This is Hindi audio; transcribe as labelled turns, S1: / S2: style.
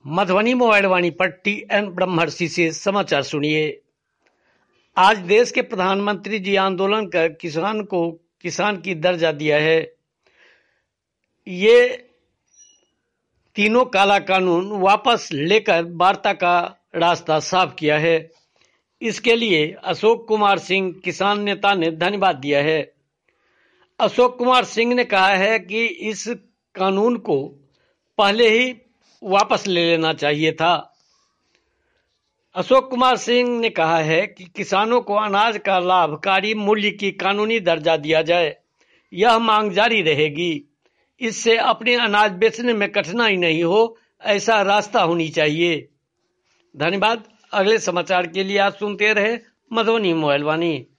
S1: मधुबनी मोबाइल वाणी पर टी.एन. ब्रह्मर्षि से समाचार सुनिए। आज देश के प्रधानमंत्री जी आंदोलन कर किसान को किसान की दर्जा दिया है। ये तीनों काला कानून वापस लेकर वार्ता का रास्ता साफ किया है। इसके लिए अशोक कुमार सिंह किसान नेता ने धन्यवाद दिया है। अशोक कुमार सिंह ने कहा है कि इस कानून को पहले ही वापस ले लेना चाहिए था। अशोक कुमार सिंह ने कहा है कि किसानों को अनाज का लाभकारी मूल्य की कानूनी दर्जा दिया जाए। यह मांग जारी रहेगी। इससे अपने अनाज बेचने में कठिनाई नहीं हो, ऐसा रास्ता होनी चाहिए। धन्यवाद। अगले समाचार के लिए आप सुनते रहे मधुबनी मोबाइल वाणी।